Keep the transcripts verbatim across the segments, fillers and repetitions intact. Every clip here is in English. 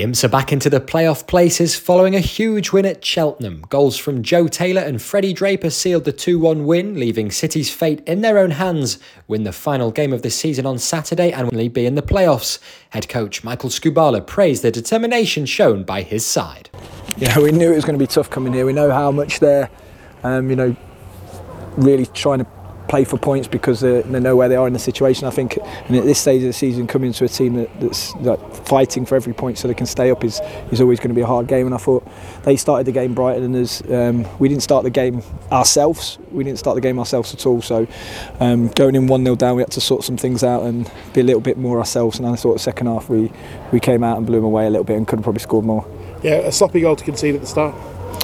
The Imps are back into the playoff places following a huge win at Cheltenham. Goals from Joe Taylor and Freddie Draper sealed the two one win, leaving City's fate in their own hands. Win the final game of the season on Saturday and will be in the playoffs. Head coach Michael Skubala praised the determination shown by his side. Yeah, we knew it was going to be tough coming here. We know how much they're, um, you know, really trying to play for points because they know where they are in the situation. I think, and at this stage of the season, coming to a team that, that's like, fighting for every point so they can stay up is is always going to be a hard game. And I thought they started the game brighter than us. Um, we didn't start the game ourselves. We didn't start the game ourselves at all. So um, going in one nil down, we had to sort some things out and be a little bit more ourselves. And I thought the second half we we came out and blew them away a little bit and could have probably scored more. Yeah, a sloppy goal to concede at the start.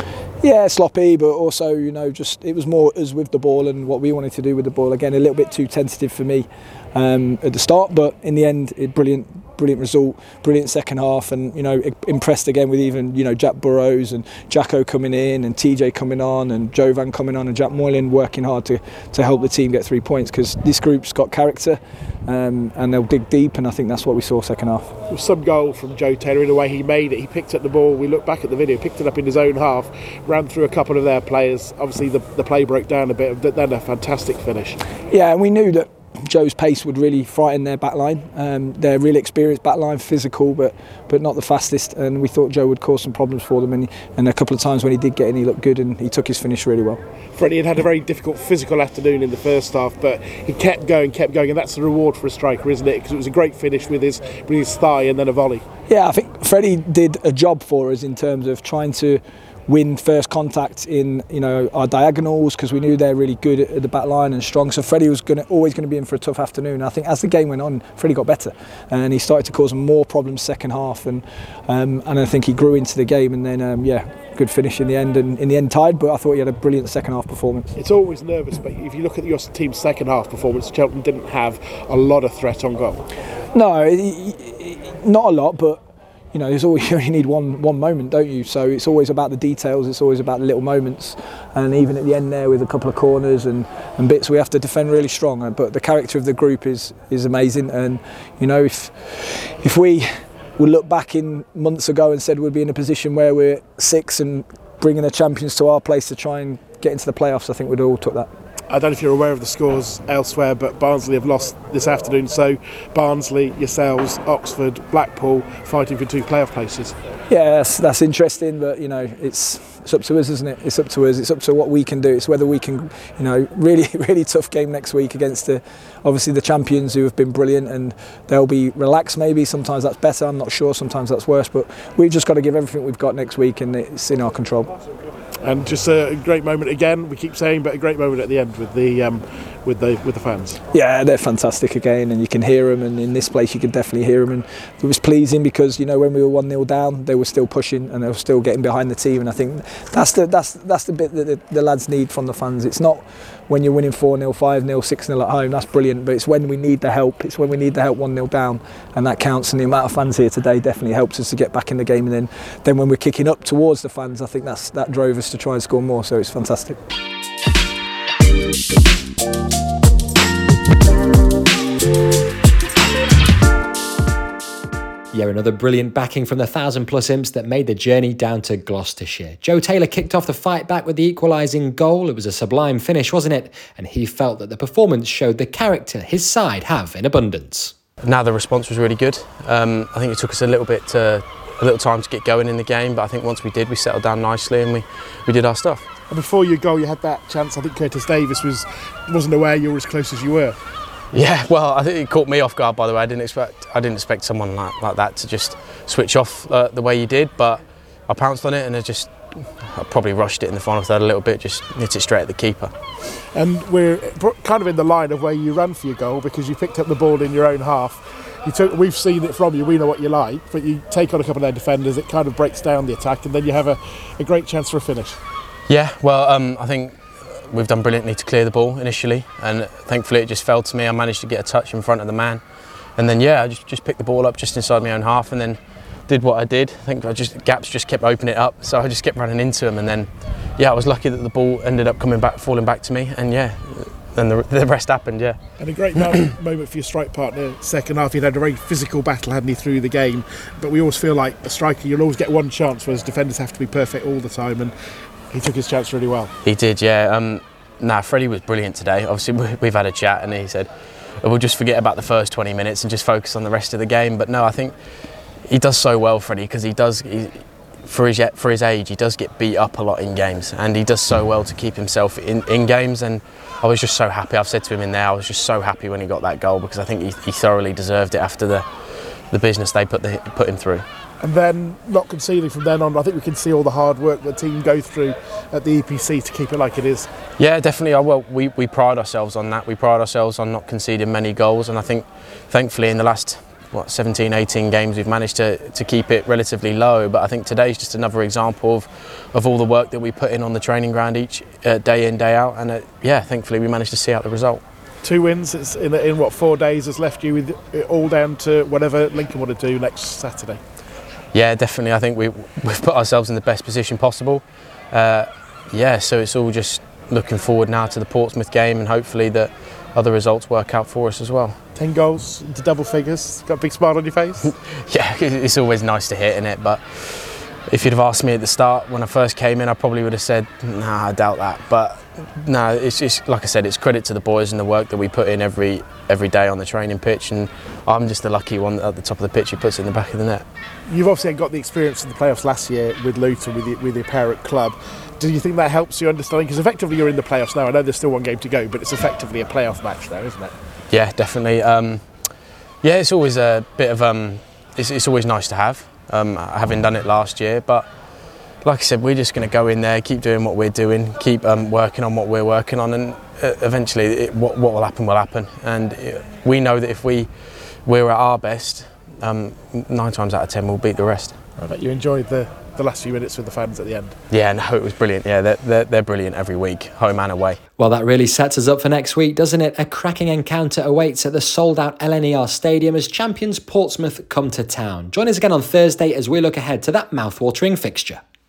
Yeah, sloppy, but also, you know, just it was more us with the ball and what we wanted to do with the ball. Again, a little bit too tentative for me um, at the start, but in the end, it brilliant, brilliant result, brilliant second half, and you know, impressed again with even you know Jack Burrows and Jacko coming in and T J coming on and Jovan coming on and Jack Moylan working hard to to help the team get three points because this group's got character um, and they'll dig deep, and I think that's what we saw second half. There was some goal from Joe Taylor in the way he made it. He picked up the ball. We look back at the video, picked it up in his own half, ran through a couple of their players. Obviously, the the play broke down a bit, but then a fantastic finish. Yeah, and we knew that Joe's pace would really frighten their backline. Um, they're really experienced backline, physical, but but not the fastest. And we thought Joe would cause some problems for them. And, he, and a couple of times when he did get in, he looked good and he took his finish really well. Freddie had had a very difficult physical afternoon in the first half, but he kept going, kept going, and that's the reward for a striker, isn't it? Because it was a great finish with his with his thigh and then a volley. Yeah, I think Freddie did a job for us in terms of trying to win first contact in you know our diagonals because we knew they're really good at the back line and strong. So Freddie was gonna, always going to be in for a tough afternoon. And I think as the game went on, Freddie got better and he started to cause more problems second half, and um, and I think he grew into the game. And then um, yeah, good finish in the end, and in the end tied. But I thought he had a brilliant second half performance. It's always nervous, but if you look at your team's second half performance, Cheltenham didn't have a lot of threat on goal. No, not a lot, but. You know, there's always, you only need one one moment, don't you? So it's always about the details. It's always about the little moments. And even at the end there, with a couple of corners and, and bits, we have to defend really strong. But the character of the group is is amazing. And you know, if if we would look back in months ago and said we'd be in a position where we're six and bringing the champions to our place to try and get into the playoffs, I think we'd all took that. I don't know if you're aware of the scores elsewhere, but Barnsley have lost this afternoon. So Barnsley, yourselves, Oxford, Blackpool fighting for two playoff places. Yeah, that's, that's interesting, but you know, it's it's up to us, isn't it? It's up to us. It's up to what we can do. It's whether we can, you know, really really tough game next week against the obviously the champions who have been brilliant, and they'll be relaxed. Maybe sometimes that's better. I'm not sure. Sometimes that's worse. But we've just got to give everything we've got next week, and it's in our control. And just a great moment again. We keep saying, but a great moment at the end with the um, with the with the fans. Yeah, they're fantastic again, and you can hear them. And in this place, you can definitely hear them. And it was pleasing because you know when we were one nil down, they were still pushing and they were still getting behind the team. And I think that's the that's that's the bit that the, the lads need from the fans. It's not when you're winning four nil, five nil, six nil at home. That's brilliant. But it's when we need the help. It's when we need the help one nil down, and that counts. And the amount of fans here today definitely helps us to get back in the game. And then then when we're kicking up towards the fans, I think that's that drove us to try and score more, so it's fantastic. Yeah, another brilliant backing from the thousand plus Imps that made the journey down to Gloucestershire. Joe Taylor kicked off the fight back with the equalising goal. It was a sublime finish, wasn't it? And he felt that the performance showed the character his side have in abundance. Now the response was really good. Um, I think it took us a little bit to, a little time to get going in the game, but I think once we did, we settled down nicely and we, we did our stuff. And before your goal, you had that chance. I think Curtis Davis was wasn't aware you were as close as you were. Yeah, well, I think it caught me off guard. By the way, I didn't expect I didn't expect someone like, like that to just switch off uh, the way he did. But I pounced on it and I just I probably rushed it in the final third a little bit, just hit it straight at the keeper. And we're kind of in the line of where you ran for your goal because you picked up the ball in your own half. You took, we've seen it from you, we know what you like, but you take on a couple of their defenders, it kind of breaks down the attack, and then you have a, a great chance for a finish. Yeah, well, um, I think we've done brilliantly to clear the ball initially, and thankfully it just fell to me. I managed to get a touch in front of the man, and then yeah, I just, just picked the ball up just inside my own half, and then did what I did. I think I just gaps just kept opening it up, so I just kept running into him, and then yeah, I was lucky that the ball ended up coming back, falling back to me, and yeah, then the, the rest happened, yeah. And a great moment moment for your strike partner. Second half, he'd had a very physical battle, hadn't he, through the game? But we always feel like a striker, you'll always get one chance, whereas defenders have to be perfect all the time. And he took his chance really well. He did, yeah. Um, nah, Freddie was brilliant today. Obviously, we've had a chat, and he said we'll just forget about the first twenty minutes and just focus on the rest of the game. But no, I think he does so well, Freddie, because he does. He, For his for his age, he does get beat up a lot in games, and he does so well to keep himself in, in games. And I was just so happy. I've said to him in there, I was just so happy when he got that goal, because I think he, he thoroughly deserved it after the the business they put the, put him through. And then not conceding from then on, I think we can see all the hard work the team go through at the E P C to keep it like it is. Yeah, definitely. Well, we we pride ourselves on that. We pride ourselves on not conceding many goals, and I think, thankfully, in the last what seventeen, eighteen games we've managed to, to keep it relatively low. But I think today's just another example of, of all the work that we put in on the training ground each uh, day in, day out, and uh, yeah, thankfully we managed to see out the result. Two wins it's in, in what four days has left you with it all down to whatever Lincoln want to do next Saturday. Yeah, definitely. I think we, we've put ourselves in the best position possible. Uh, yeah, so it's all just looking forward now to the Portsmouth game, and hopefully that other results work out for us as well. Ten goals into double figures. Got a big smile on your face? Yeah, it's always nice to hit, isn't it? But if you'd have asked me at the start when I first came in, I probably would have said, nah, I doubt that. But no, it's just, like I said, it's credit to the boys and the work that we put in every every day on the training pitch, and I'm just the lucky one at the top of the pitch who puts it in the back of the net. You've obviously got the experience in the playoffs last year with Luton, with your, with your parent club. Do you think that helps you understanding? Because effectively you're in the playoffs now. I know there's still one game to go, but it's effectively a playoff match now, isn't it? Yeah, definitely. Um, yeah, it's always a bit of um, it's, it's always nice to have, um, having done it last year. But like I said, we're just going to go in there, keep doing what we're doing, keep um, working on what we're working on, and uh, eventually, it, what, what will happen will happen. And it, we know that if we we're at our best, um, nine times out of ten we'll beat the rest. I bet you enjoyed the, the last few minutes with the fans at the end. Yeah, no, it was brilliant. Yeah, they're, they're, they're brilliant every week, home and away. Well, that really sets us up for next week, doesn't it? A cracking encounter awaits at the sold-out L N E R Stadium as champions Portsmouth come to town. Join us again on Thursday as we look ahead to that mouth-watering fixture.